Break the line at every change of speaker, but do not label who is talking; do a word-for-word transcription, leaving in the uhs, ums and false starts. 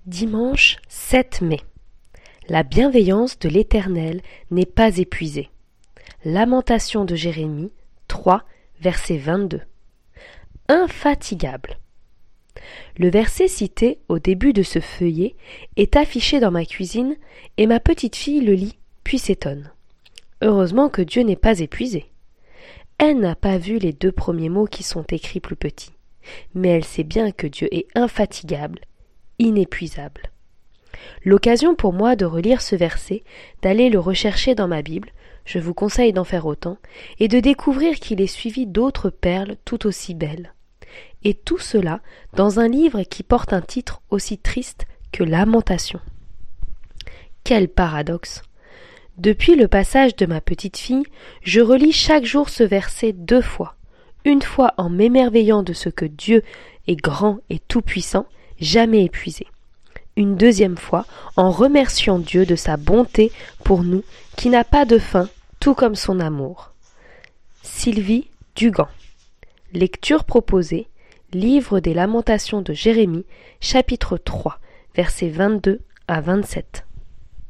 Dimanche sept mai. La bienveillance de l'Éternel n'est pas épuisée. Lamentation de Jérémie trois, verset vingt-deux. Infatigable. Le verset cité au début de ce feuillet est affiché dans ma cuisine et ma petite fille le lit puis s'étonne. Heureusement que Dieu n'est pas épuisé. Elle n'a pas vu les deux premiers mots qui sont écrits plus petits, mais elle sait bien que Dieu est infatigable, inépuisable. L'occasion pour moi de relire ce verset, d'aller le rechercher dans ma Bible, je vous conseille d'en faire autant, et de découvrir qu'il est suivi d'autres perles tout aussi belles. Et tout cela dans un livre qui porte un titre aussi triste que Lamentation. Quel paradoxe! Depuis le passage de ma petite fille, je relis chaque jour ce verset deux fois, une fois en m'émerveillant de ce que Dieu est grand et tout-puissant, jamais épuisé. Une deuxième fois en remerciant Dieu de sa bonté pour nous qui n'a pas de fin, tout comme son amour. Sylvie Dugan. Lecture proposée, livre des Lamentations de Jérémie, chapitre trois, versets vingt-deux à vingt-sept.